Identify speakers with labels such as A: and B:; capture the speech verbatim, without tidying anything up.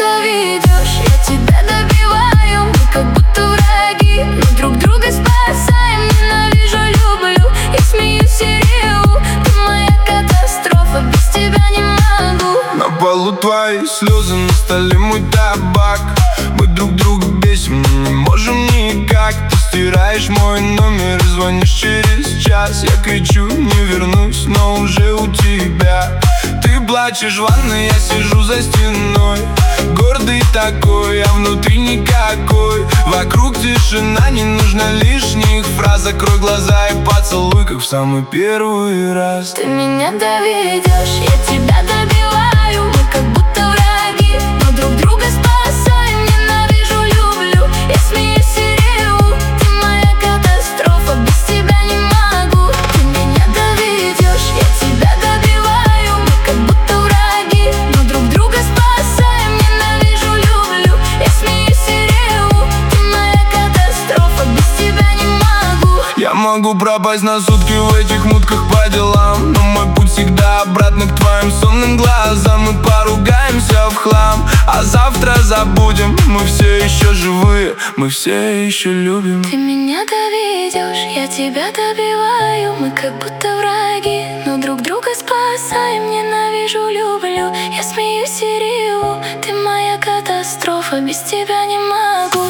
A: доведешь, я тебя добиваю. Мы как будто враги, но друг друга спасаем. Ненавижу, люблю и смеюсь и реву. Ты моя катастрофа, без тебя не могу.
B: На полу твои слезы, на столе мой табак. Мы друг друга бесим, но не можем никак. Ты стираешь мой номер и звонишь через час. Я кричу, не вернусь, но уже у тебя. Ты плачешь в ванной, я сижу за стеной. Гордый такой, а внутри никакой. Вокруг тишина, не нужно лишних фраз. Закрой глаза и поцелуй, как в самый первый раз.
A: Ты меня доведешь, я тебя добиваю. Мы как будто враги, но друг друга спасаем. Ненавижу, люблю, я смеюсь и реву. Ты моя катастрофа, без тебя не могу. Ты меня доведешь, я тебя добиваю. Мы как будто враги, но друг друга спасаем. Ненавижу, люблю, я смеюсь и реву. Ты моя катастрофа, без тебя не могу.
B: Я могу пропасть на сутки в этих мутках по делам, но мой путь всегда обратно к твоим сонным глазам. Мы поругаемся в хлам, а завтра забудем. Мы все еще живые, мы все еще любим.
A: Ты меня доведешь, я тебя добиваю. Мы как будто враги, но друг друга спасаем. Ненавижу, люблю, я смеюсь и реву. Ты моя катастрофа, без тебя не могу.